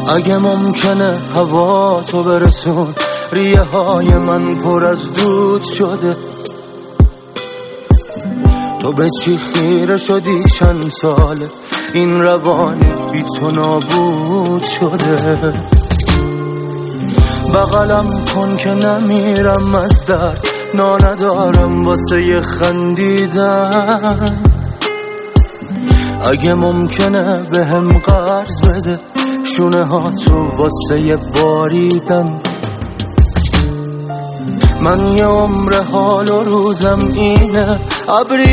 اگه ممکنه هوا تو برسون، ریه های من پر از دود شده. تو به چی خیره شدی چند ساله، این روانی بی تو نابود شده. بغلم کن که نمیرم از درد، ندارم واسه یه خندیدن. اگه ممکنه بهم قرض بده، شونه ها تو واسه یه باریدن. من یه عمر حال و روزم اینه، ابری